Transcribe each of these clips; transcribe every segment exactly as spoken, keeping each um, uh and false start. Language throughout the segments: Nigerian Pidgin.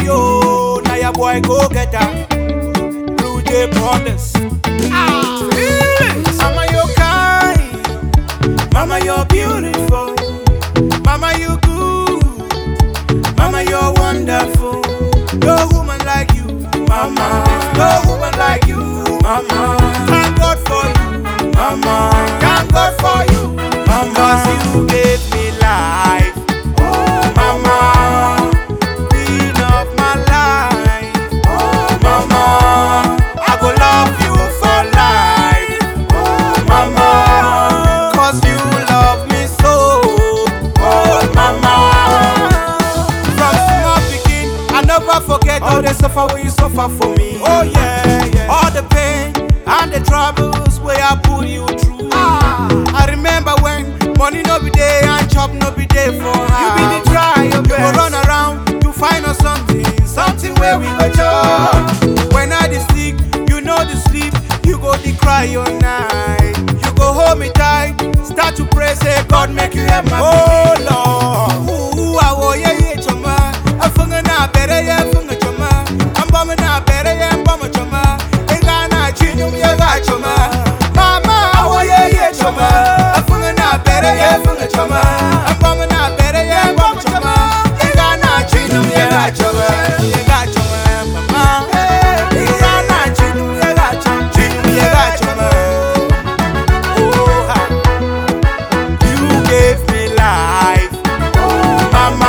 oh, now your boy go get her. Blue Jay Brothers. Ah, Mama, you're kind. Mama, you're beautiful. Mama, you good. Mama, you're wonderful. No woman like you, Mama. No woman like you, Mama. Thank God for you, Mama. Thank God for you, Mama. 'Cause you gave me life, oh Mama, queen of my life, oh Mama. I go love you for life, oh Mama. 'Cause you love me so, oh Mama. From small beginning, I never forget all the suffer when you suffer for me. Oh yeah, yeah. All the pain and the troubles where I put you through. Ah. I remember when money no be there and chop no be there for her. You be the try your best. You go run around to find us something, something where we go chop. When I dey sick, you know the sleep. You go dey cry all night. You go hold me tight, start to pray, say God make you help my baby. Oh Lord, ooh, I wo ye ye choma. Afunga na bere ye funga choma. Ambama na bere ye ambama choma. Inga na chinu ye ga choma. Mama, I wo ye ye choma. Afunga na bere ye funga choma. Ambama na bere ye ambama choma. Inga na chinu ye ga choma. Ye ga choma, mama. Inga na chinu ye ga choma. Chinu ye ga choma. Oh, ha. You gave me life, oh Mama,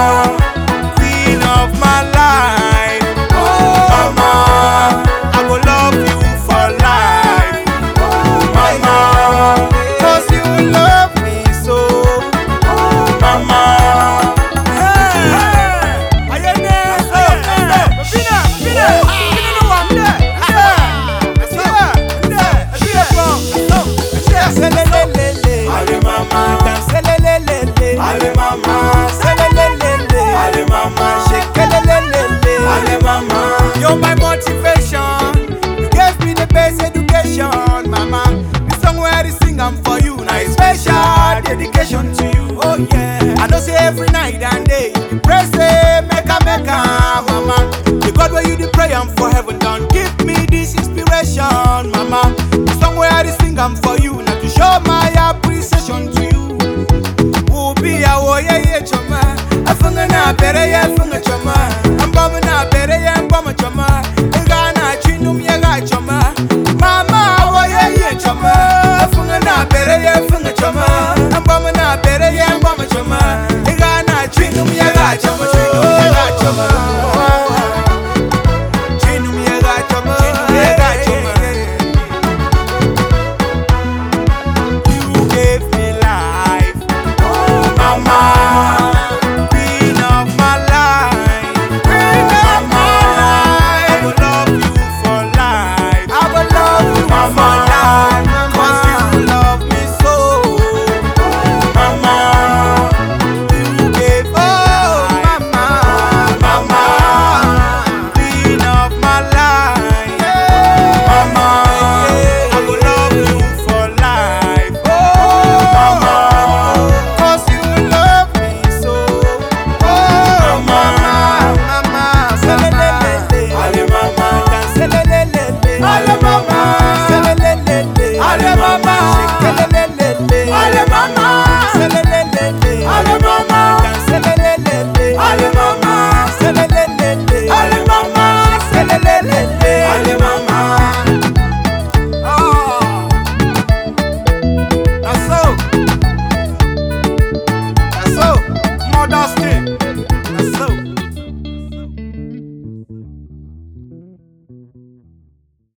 queen of my life, oh Mama. I go love you for life, oh Mama. 'Cause you love me so, oh Mama. Hey, hey, are you there? Hey, hey, Bina, Bina, Bina, no one there. Hey, yeah, there, there, from, yeah, say le le le le, ale mama, say le le le le, ale mama, say le le le le, ale mama, shake le le le le, ale mama. You're my motivation. You gave me the best education, mama. The song where I sing, I'm for you. Now it's special dedication to you. Oh yeah. I know say every night and day you pray say make a make a, mama. The God where you the pray, I'm for heaven. Don't give me this inspiration, mama. The song where I sing, I'm for you. Now to show my appreciation to you. Who be a warrior, yeah, chama. Afunga na bere ya funga chama. Ambama na bere ya ambama chama. Inga na chinum ya ga chama. Mama warrior, yeah, chama. Afunga na bere ya funga chama. Ambama na bere ya ambama chama. Inga na chinum ya ga chama. Chinum ya ga chama. Chinum ya ga chama. Chinum ya ga chama. You gave me life, oh Mama.